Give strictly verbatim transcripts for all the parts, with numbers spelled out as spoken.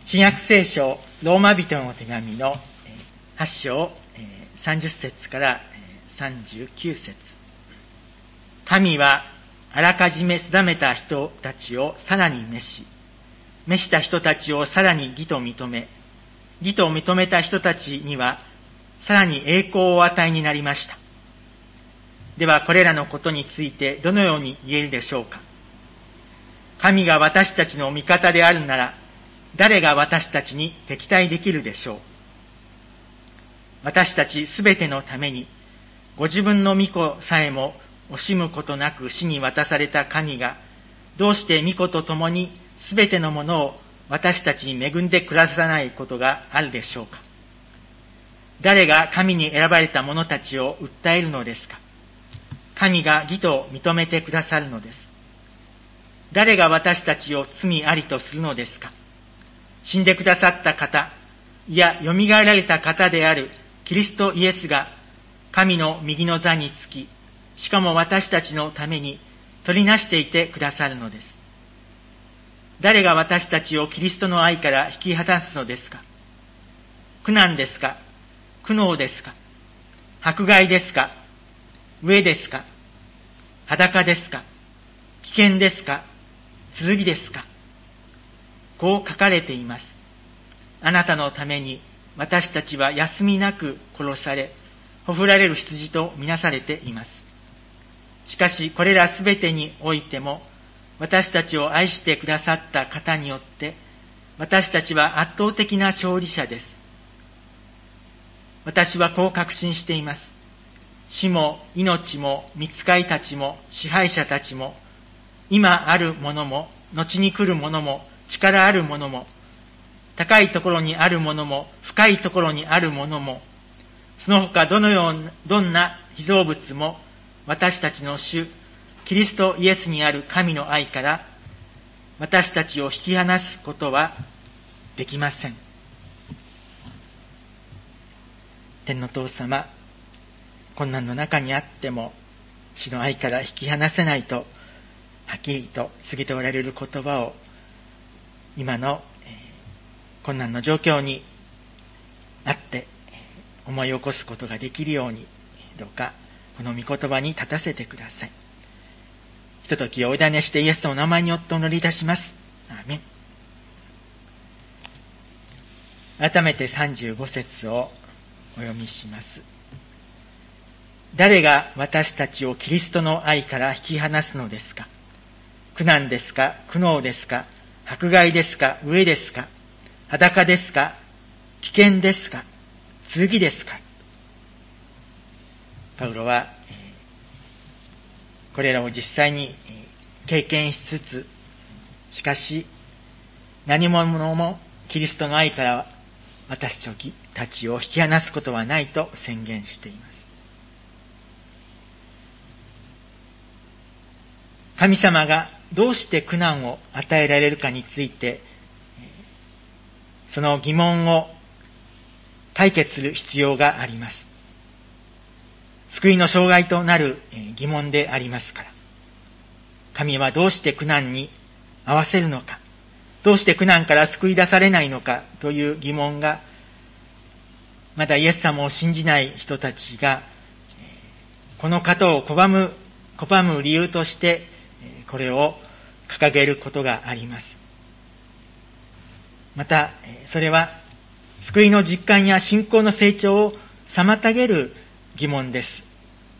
新約聖書ローマ人の手紙のはち章さんじゅっ節からさんじゅうきゅう節。神はあらかじめ定めた人たちをさらに召し、召した人たちをさらに義と認め、義と認めた人たちにはさらに栄光をお与えになりました。ではこれらのことについてどのように言えるでしょうか。神が私たちの味方であるなら、誰が私たちに敵対できるでしょう。私たちすべてのために、ご自分の御子さえも惜しむことなく死に渡された神が、どうして御子と共にすべてのものを私たちに恵んでくださらないことがあるでしょうか。誰が神に選ばれた者たちを訴えるのですか。神が義と認めてくださるのです。誰が私たちを罪ありとするのですか。死んでくださった方、いや、蘇られた方であるキリストイエスが、神の右の座につき、しかも私たちのために取りなしていてくださるのです。誰が私たちをキリストの愛から引き離すのですか。苦難ですか。苦悩ですか。迫害ですか。飢えですか。裸ですか。危険ですか。剣ですか。こう書かれています。あなたのために私たちは休みなく殺され、ほふられる羊とみなされています。しかしこれらすべてにおいても、私たちを愛してくださった方によって、私たちは圧倒的な勝利者です。私はこう確信しています。死も命も御使いたちも支配者たちも、今あるものも後に来るものも力あるものも、高いところにあるものも深いところにあるものも、その他どのようなどんな被造物も、私たちの主キリストイエスにある神の愛から私たちを引き離すことはできません。天の父様、困難の中にあっても主の愛から引き離せないとはっきりと告げておられる言葉を、今の、えー、困難の状況にあって思い起こすことができるように、どうかこの御言葉に立たせてください。ひとときお委ねしてイエスのお名前によってお祈りいたします。アーメン。改めてさんじゅうご節をお読みします。誰が私たちをキリストの愛から引き離すのですか。苦難ですか。苦悩ですか。迫害ですか。飢えですか。裸ですか。危険ですか。剣ですか。パウロは、えー、これらを実際に、えー、経験しつつ、しかし何者もキリストの愛から私たちを引き離すことはないと宣言しています。神様がどうして苦難を与えられるかについて、その疑問を解決する必要があります。救いの障害となる疑問でありますから。神はどうして苦難に合わせるのか、どうして苦難から救い出されないのかという疑問が、まだイエス様を信じない人たちが、この方を拒む、拒む理由として、これを掲げることがあります。また、それは、救いの実感や信仰の成長を妨げる疑問です。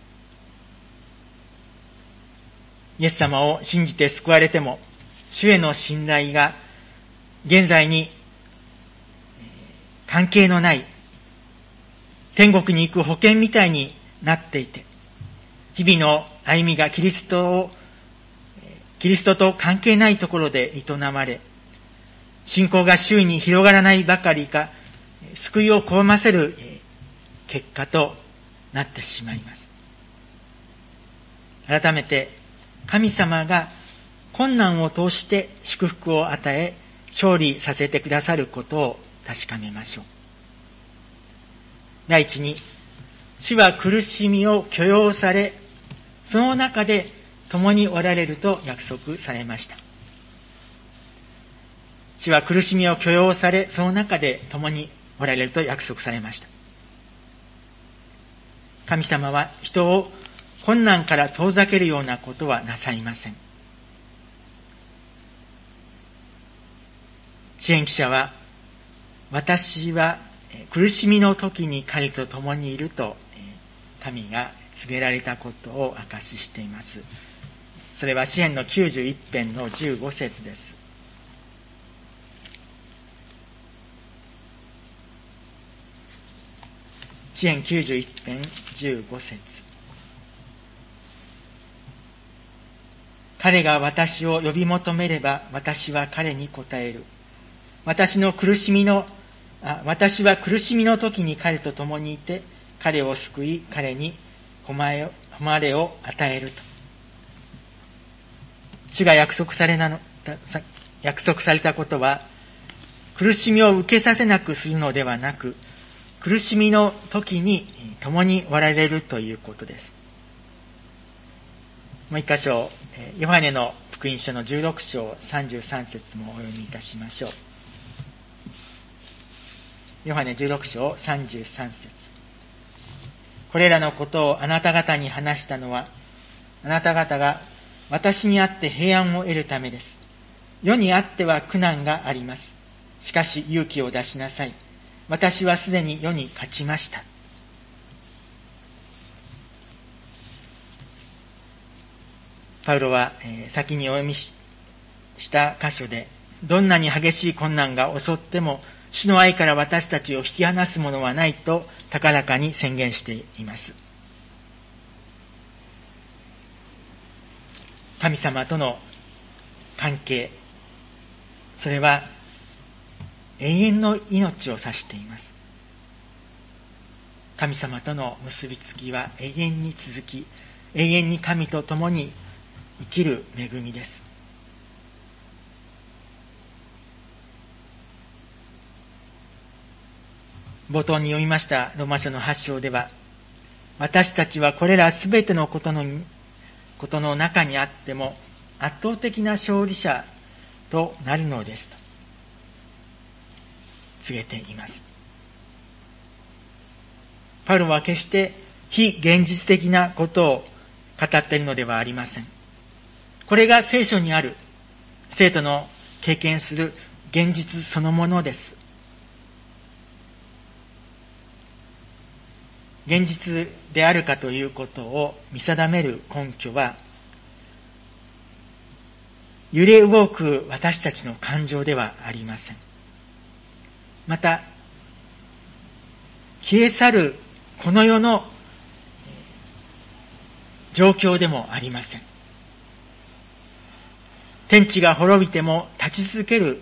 イエス様を信じて救われても、主への信頼が現在に関係のない天国に行く保険みたいになっていて、日々の歩みがキリストを、キリストと関係ないところで営まれ、信仰が周囲に広がらないばかりか、救いを拒ませる結果となってしまいます。改めて神様が困難を通して祝福を与え勝利させてくださることを確かめましょう。第一に、主は苦しみを許容され、その中で共におられると約束されました。 主は苦しみを許容され、その中で共におられると約束されました。神様は人を困難から遠ざけるようなことはなさいません。支援記者は、私は苦しみの時に彼と共にいると神が告げられたことを証ししています。それは詩編のきゅうじゅういち編のじゅうご節です。詩編きゅうじゅういち編じゅうご節。彼が私を呼び求めれば私は彼に答える。私の苦しみのあ私は苦しみの時に彼と共にいて、彼を救い、彼に誉れを与えると。主が約束されなの、約束されたことは、苦しみを受けさせなくするのではなく、苦しみの時に共におられるということです。もう一箇所、ヨハネの福音書のじゅうろく章さんじゅうさん節もお読みいたしましょう。ヨハネじゅうろく章さんじゅうさん節。これらのことをあなた方に話したのは、あなた方が私にあって平安を得るためです。世にあっては苦難があります。しかし勇気を出しなさい。私はすでに世に勝ちました。パウロは、えー、先にお読みし、した箇所で、どんなに激しい困難が襲っても、主の愛から私たちを引き離すものはないと高らかに宣言しています。神様との関係、それは永遠の命を指しています。神様との結びつきは永遠に続き、永遠に神と共に生きる恵みです。冒頭に読みましたローマ書のはち章では、私たちはこれらすべてのことの、ことの中にあっても圧倒的な勝利者となるのですと告げています。パウロは決して非現実的なことを語っているのではありません。これが聖書にある生徒の経験する現実そのものです。現実であるかということを見定める根拠は、揺れ動く私たちの感情ではありません。また、消え去るこの世の状況でもありません。天地が滅びても立ち続ける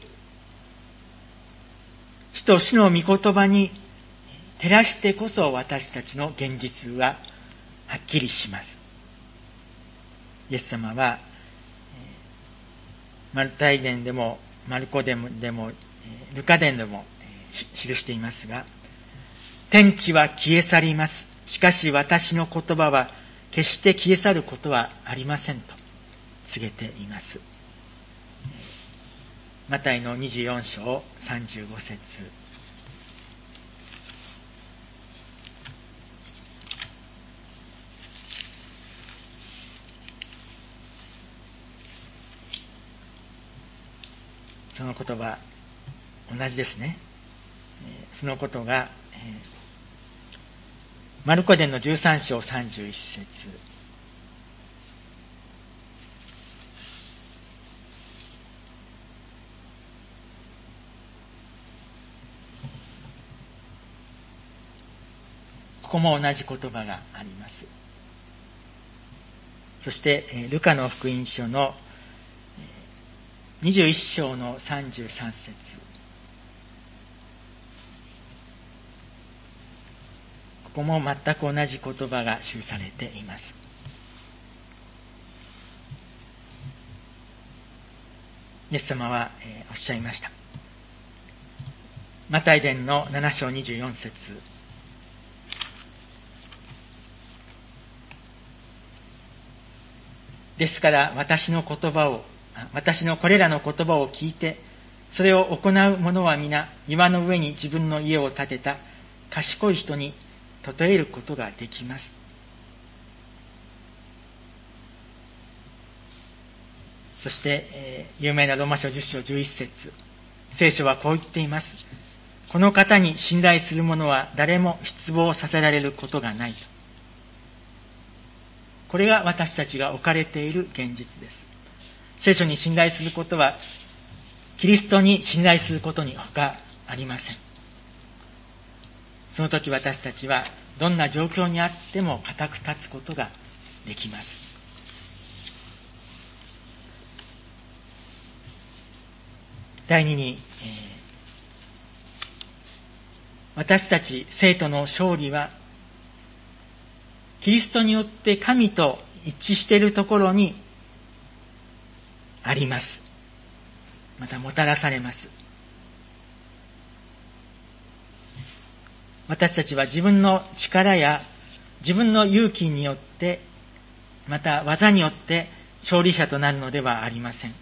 主と主の御言葉に照らしてこそ私たちの現実ははっきりします。イエス様は、マルタイ伝でも、マルコ伝でも、ルカ伝でも記していますが、天地は消え去ります。しかし私の言葉は決して消え去ることはありませんと告げています。マタイのにじゅうよん章さんじゅうご節。その言葉、同じですね。そのことが、マルコ伝のじゅうさん章さんじゅういち節。ここも同じ言葉があります。そして、ルカの福音書のにじゅういち章のさんじゅうさん節。ここも全く同じ言葉が記されています。イエス様は、えー、おっしゃいました。マタイ伝のなな章にじゅうよん節。ですから私の言葉を私のこれらの言葉を聞いてそれを行う者は皆、岩の上に自分の家を建てた賢い人に例えることができます。そして、えー、有名なローマ書じゅっ章じゅういち節、聖書はこう言っています。この方に信頼する者は誰も失望させられることがないと。これが私たちが置かれている現実です。聖書に信頼することは、キリストに信頼することに他ありません。その時私たちはどんな状況にあっても固く立つことができます。第二に、えー、私たち生徒の勝利は、キリストによって神と一致しているところにあります。またもたらされます。私たちは自分の力や自分の勇気によって、また技によって勝利者となるのではありません。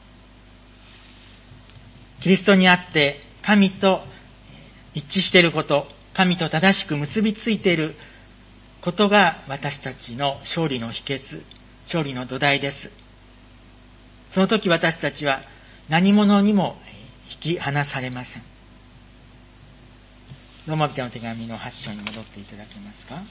キリストにあって神と一致していること、神と正しく結びついていることが私たちの勝利の秘訣、勝利の土台です。その時私たちは何者にも引き離されません。ローマ人の手紙のはち章に戻っていただけますか。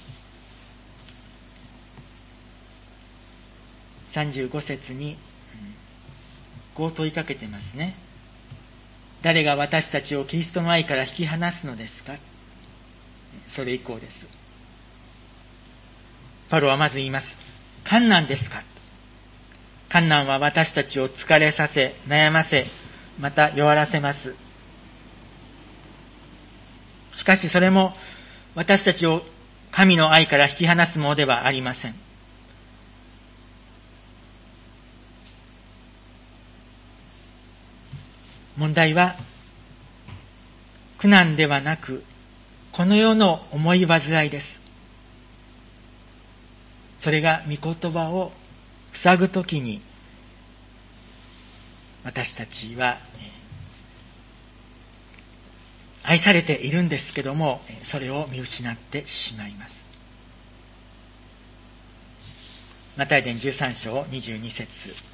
さんじゅうご節にこう問いかけてますね。誰が私たちをキリストの愛から引き離すのですか。それ以降です。パウロはまず言います。困難ですか。困難は私たちを疲れさせ、悩ませ、また弱らせます。しかしそれも私たちを神の愛から引き離すものではありません。問題は苦難ではなく、この世の重い煩いです。それが御言葉を塞ぐときに、私たちは愛されているんですけども、それを見失ってしまいます。マタイ伝じゅうさん章にじゅうに節。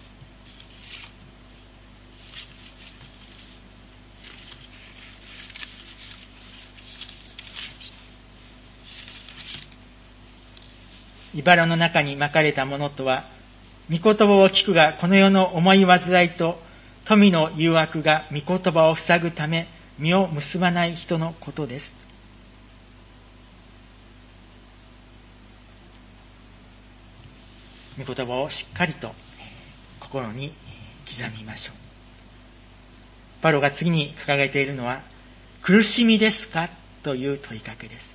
茨の中にまかれたものとは、御言葉を聞くが、この世の重い煩いと富の誘惑が御言葉を塞ぐため、実を結ばない人のことです。御言葉をしっかりと心に刻みましょう。パウロが次に掲げているのは、苦しみですかという問いかけです。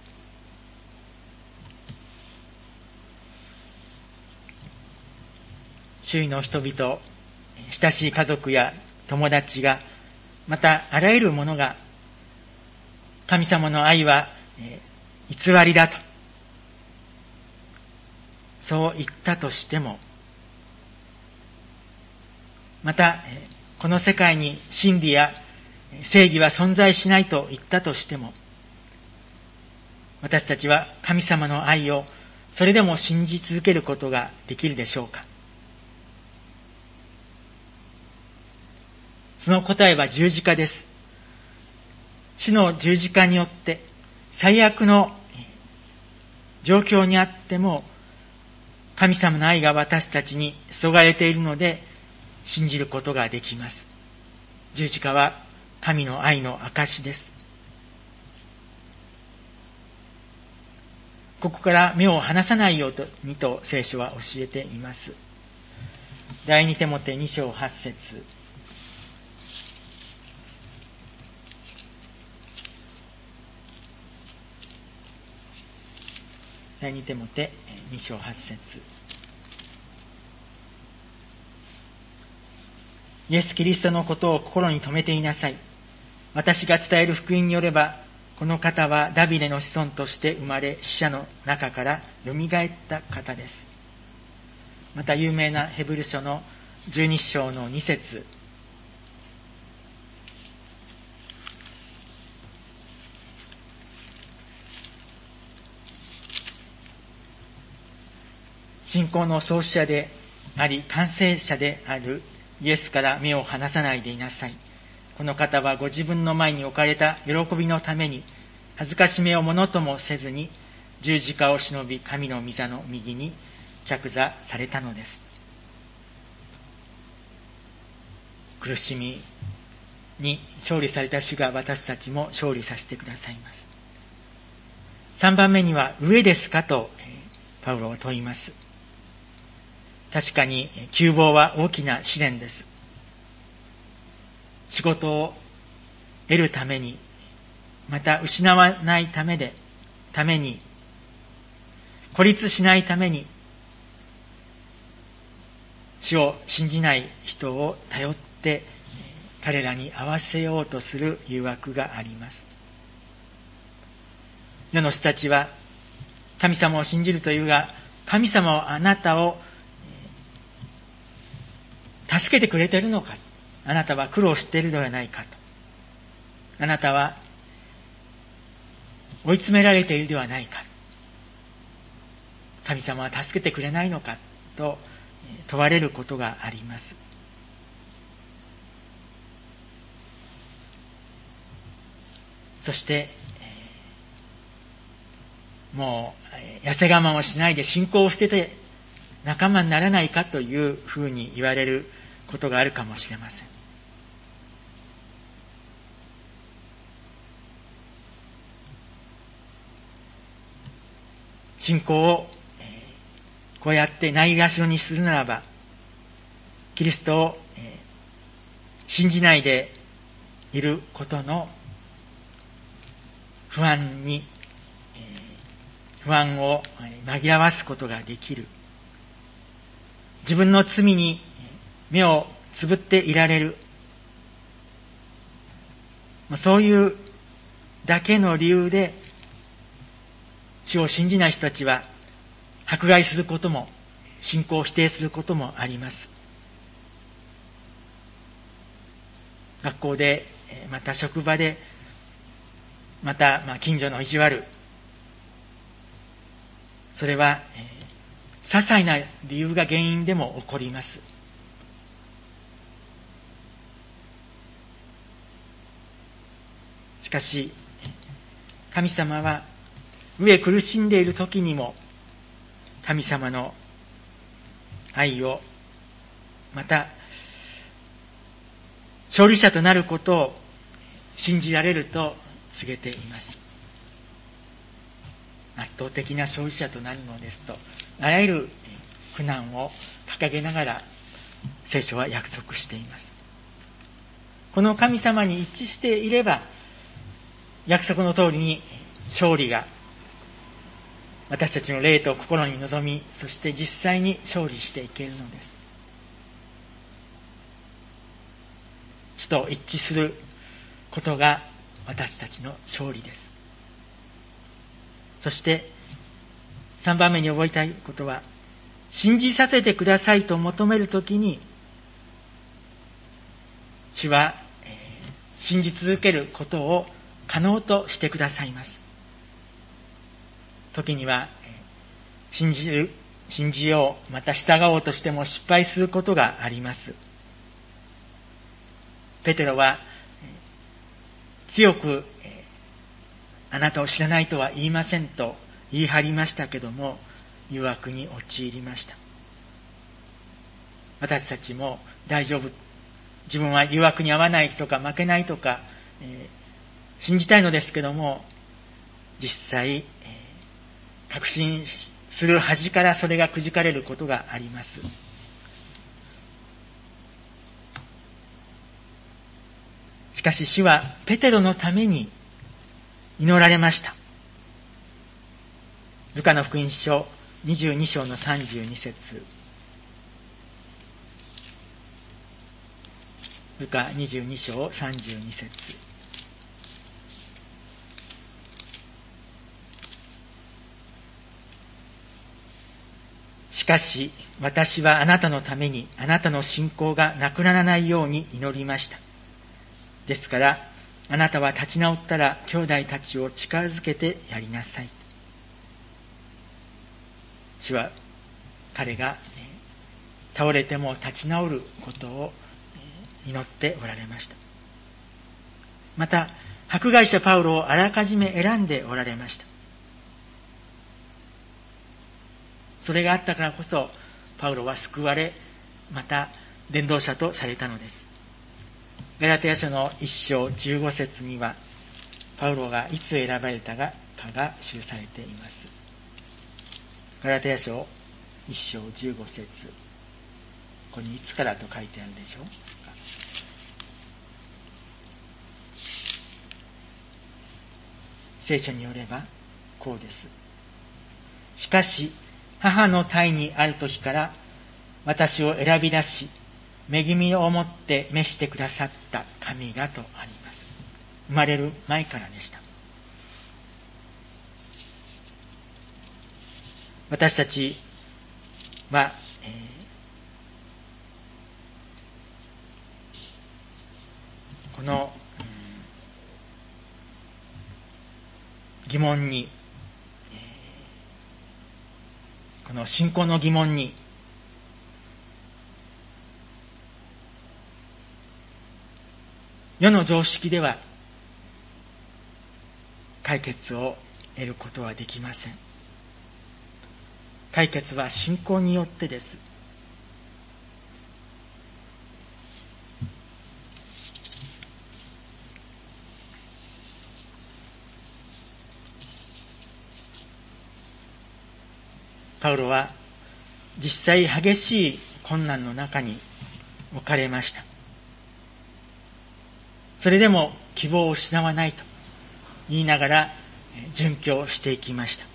周囲の人々、親しい家族や友達が、またあらゆるものが、神様の愛は、えー、偽りだと、そう言ったとしても、また、えー、この世界に真理や正義は存在しないと言ったとしても、私たちは神様の愛をそれでも信じ続けることができるでしょうか。その答えは十字架です。主の十字架によって最悪の状況にあっても神様の愛が私たちに注がれているので信じることができます。十字架は神の愛の証です。ここから目を離さないようにと聖書は教えています。第二テモテに章はち節。第二テモテに章はち節。イエス・キリストのことを心に留めていなさい。私が伝える福音によれば、この方はダビデの子孫として生まれ、死者の中から蘇った方です。また有名なヘブル書のじゅうに章のに節。 信仰の創始者であり完成者であるイエスから目を離さないでいなさい。この方はご自分の前に置かれた喜びのために恥ずかしめをものともせずに十字架を忍び神の御座の右に着座されたのです。苦しみに勝利された主が私たちも勝利させてくださいます。三番目には上ですかとパウロは問います。確かに窮乏は大きな試練です。仕事を得るために、また失わないためで、ために、孤立しないために、主を信じない人を頼って彼らに合わせようとする誘惑があります。世の人たちは神様を信じるというが、神様はあなたを助けてくれているのか、あなたは苦労しているのではないかと、あなたは追い詰められているではないか、神様は助けてくれないのかと問われることがあります。そしてもう痩せ我慢をしないで信仰を捨てて仲間にならないかというふうに言われることがあるかもしれません。信仰をこうやってないがしろにするならば、キリストを信じないでいることの不安に、不安を紛らわすことができる。自分の罪に目をつぶっていられる。そういうだけの理由で、主を信じない人たちは迫害することも、信仰を否定することもあります。学校で、また職場で、またまあ近所の意地悪、それは、えー、些細な理由が原因でも起こります。しかし神様は飢え苦しんでいる時にも神様の愛を、また勝利者となることを信じられると告げています。圧倒的な勝利者となるのですと、あらゆる苦難を掲げながら聖書は約束しています。この神様に一致していれば、約束の通りに勝利が私たちの霊と心に臨み、そして実際に勝利していけるのです。主と一致することが私たちの勝利です。そして三番目に覚えたいことは、信じさせてくださいと求めるときに、主は、えー、信じ続けることを可能としてくださいます。時には、えー、信じる、信じよう、また従おうとしても失敗することがあります。ペテロは、えー、強く、えー、あなたを知らないとは言いませんと言い張りましたけども、誘惑に陥りました。私たちも大丈夫、自分は誘惑に合わないとか負けないとか、えー、信じたいのですけども、実際、えー、確信する端からそれがくじかれることがあります。しかし主はペテロのために祈られました。ルカの福音書にじゅうに章のさんじゅうに節。ルカにじゅうに章さんじゅうに節。しかし私はあなたのためにあなたの信仰がなくならないように祈りました。ですからあなたは立ち直ったら兄弟たちを近づけてやりなさい。主は彼が倒れても立ち直ることを祈っておられました。また迫害者パウロをあらかじめ選んでおられました。それがあったからこそパウロは救われ、また伝道者とされたのです。ガラテヤ書の一章十五節にはパウロがいつ選ばれたかが記されています。ガラテヤ書一章十五節、ここにいつからと書いてあるでしょう。聖書によればこうです。しかし母の胎にある時から私を選び出し、恵みをもって召してくださった神がとあります。生まれる前からでした。私たちは、えー、この、うん、疑問に、えー、この信仰の疑問に世の常識では解決を得ることはできません。解決は信仰によってです。パウロは実際激しい困難の中に置かれました。それでも希望を失わないと言いながら殉教していきました。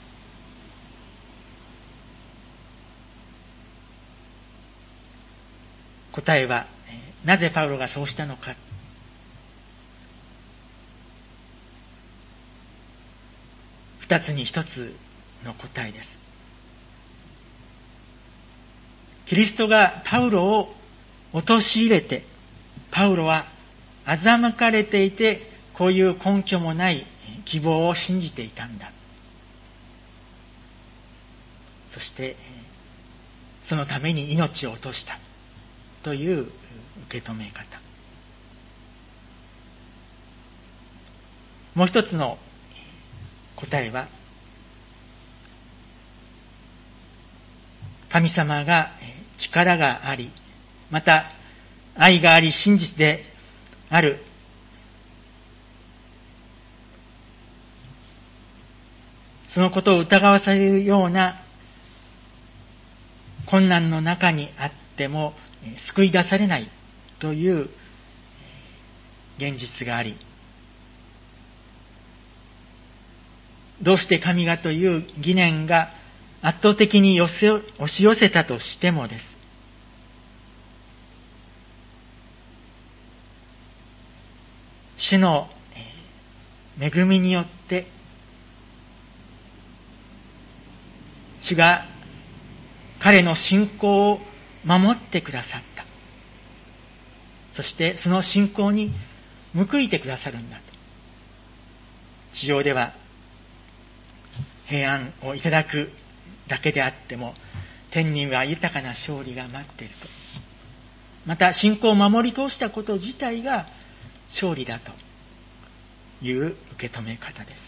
答えはなぜパウロがそうしたのか。二つに一つの答えです。キリストがパウロを陥れて、パウロは欺かれていて、こういう根拠もない希望を信じていたんだ。そしてそのために命を落としたという受け止め方。もう一つの答えは、神様が力があり、また愛があり真実である、そのことを疑わされるような困難の中にあっても救い出されないという現実があり、どうして神がという疑念が圧倒的に寄せ押し寄せたとしてもです。主の恵みによって主が彼の信仰を守ってくださった。そしてその信仰に報いてくださるんだと。地上では平安をいただくだけであっても、天には豊かな勝利が待っていると。また信仰を守り通したこと自体が勝利だという受け止め方です。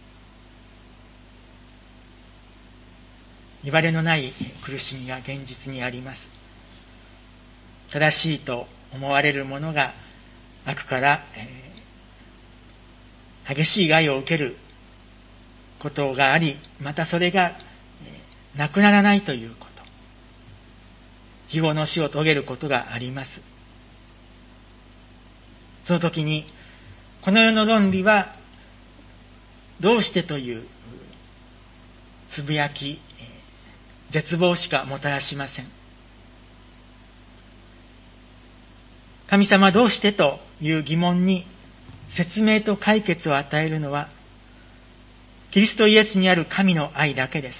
いわれのない苦しみが現実にあります。正しいと思われるものが悪から、えー、激しい害を受けることがあり、またそれが、えー、なくならないということ。非業の死を遂げることがあります。その時に、この世の論理は、どうしてというつぶやき、絶望しかもたらしません。神様どうしてという疑問に説明と解決を与えるのは、キリストイエスにある神の愛だけです。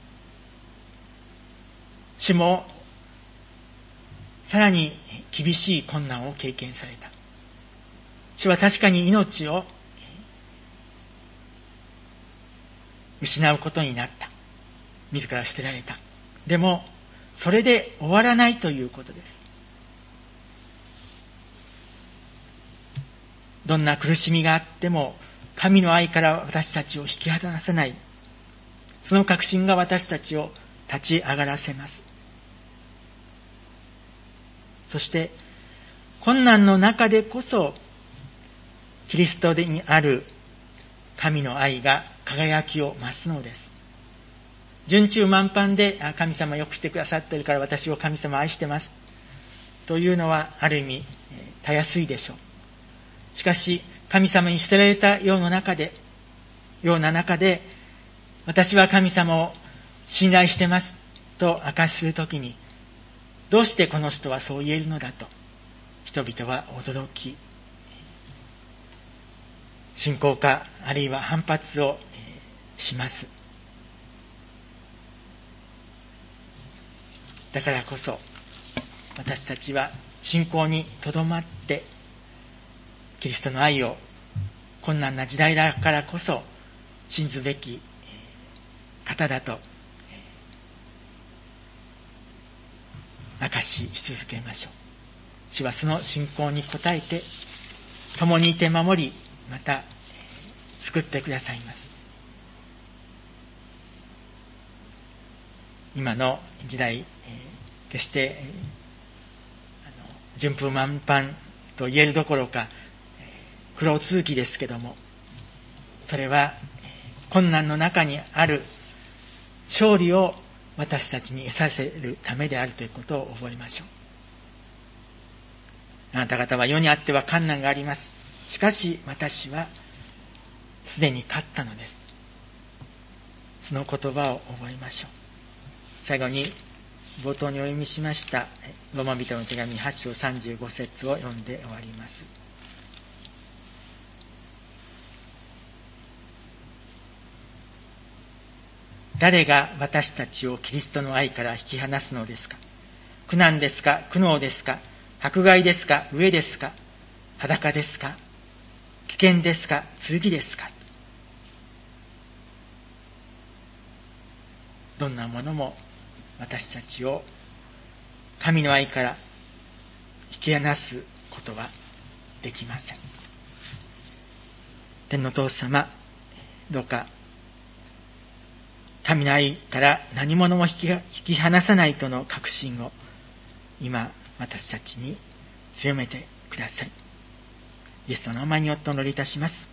主もさらに厳しい困難を経験された。主は確かに命を失うことになった。自ら捨てられた。 でも、それで終わらないということです。どんな苦しみがあっても、神の愛から私たちを引き離さない。その確信が私たちを立ち上がらせます。そして、困難の中でこそ、キリストにある神の愛が輝きを増すのです。順中満帆で、神様よくしてくださっているから私を神様愛してます。というのはある意味、たやすいでしょう。しかし、神様に捨てられた世の中で、ような中で、私は神様を信頼してますと明かしするときに、どうしてこの人はそう言えるのだと、人々は驚き、信仰かあるいは反発をします。だからこそ、私たちは信仰にとどまって、キリストの愛を困難な時代だからこそ信ずべき方だと証しし続けましょう。主はその信仰に応えて共にいて守り、また救ってくださいます。今の時代、決してあの順風満帆と言えるどころか苦労続きですけども、それは困難の中にある勝利を私たちに得させるためであるということを覚えましょう。あなた方は世にあっては困難があります。しかし私はすでに勝ったのです。その言葉を覚えましょう。最後に冒頭にお読みしましたローマ人の手紙はち章さんじゅうご節を読んで終わります。誰が私たちをキリストの愛から引き離すのですか。苦難ですか、苦悩ですか、迫害ですか、飢えですか、裸ですか、危険ですか、剣ですか。どんなものも私たちを神の愛から引き離すことはできません。天のお父様、どうか神の愛から何者も引き、引き離さないとの確信を今私たちに強めてください。イエスの名前によってお祈りいたします。